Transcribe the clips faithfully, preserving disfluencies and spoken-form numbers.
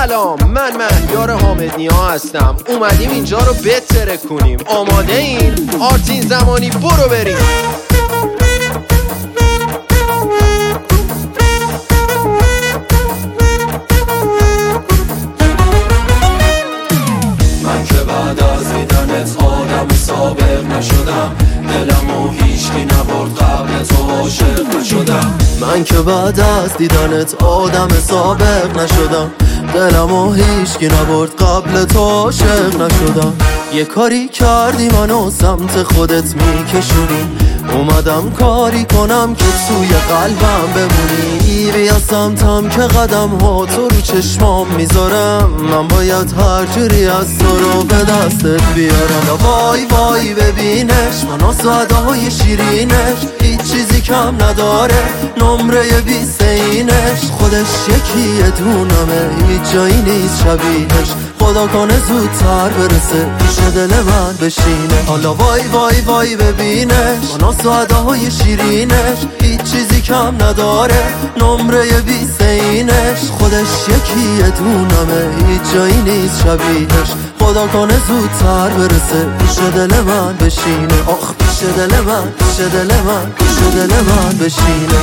سلام، من مهیار حامد نیا هستم. اومدیم اینجا رو بتره کنیم. آماده این؟ آرتین زمانی برو بریم. من که بعد از دیدنت آدم سابق نشدم، دلمو هیچکی نبرد قبل تو عاشق نشدم. من که بعد از دیدنت آدم سابق نشدم، دلمو هیچکی نبرد قبل تو عاشق نشدم. یه کاری کردی منو سمت خودت میکشونی، اومدم کاری کنم که توی قلبم بمونی. بیا سمتم که قدم ها تو رو چشمام میذارم، من باید هر جوری از تو رو به دستت بیارم. وای وای ببینش منو ساده های شیرینش، هیچ چیزی کم نداره نمره بیست اینش. خودش یکیه دونمه هیچ جایی نیست شبیهش، خدا کنه زودتر برسه پیش دل من بشینه. حالا وای وای وای ببینش منو ساده های شیرینش، هیچ چیزی کم نداره نمره بیست اینش. خودش یکیه دونمه هیچ جایی نیست شبیهش، خدا کنه زودتر برسه پیش دل من بشینه. آخ پیش دل من، پیش دل من، پیش دل من بشینه.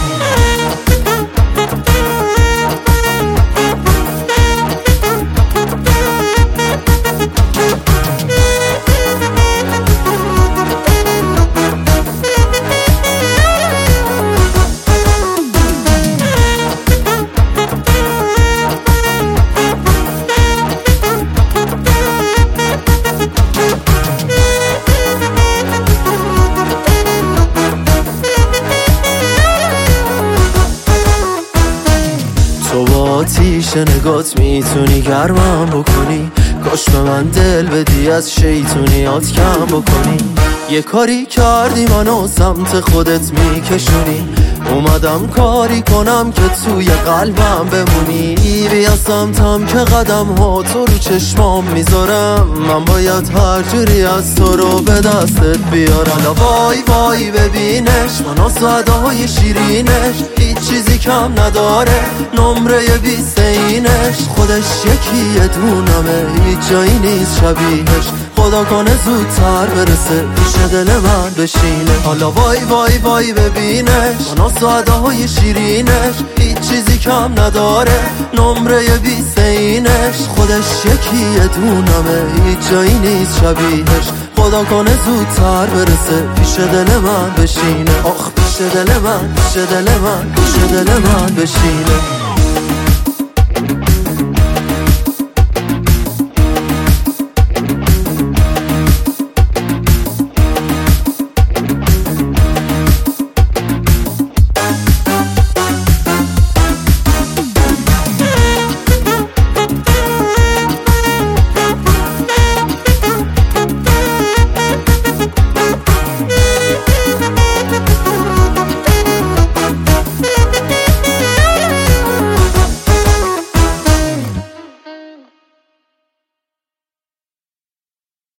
تو با آتیش نگات میتونی گرمم بکنی، کاش به من دل بدی از شیطونیات کم بکنی. یه کاری کردی منو سمت خودت میکشونی، اومدم کاری کنم که توی قلبم بمونی. بیا سمتم که قدم ها تو رو چشمام میذارم، من باید هر جوری از تو رو به دستت بیارم. وای وای ببینش منو ساده های شیرینش، هیچ چیزی کم نداره نمره بیست اینش. خودش یکیه دونمه هیچ جایی نیست شبیهش، خدا کنه زودتر برسه پیش دل من بشینه. حالا وای وای وای ببینش منو ساده های شیرینش، هیچ چیزی کم نداره نمره بیست اینش. خودش یکیه دونمه هیچ جایی نیست شبیهش، خدا کنه زودتر برسه پیش دل من بشینه. آخ پیش دل من، پیش دل من، پیش دل من بشینه.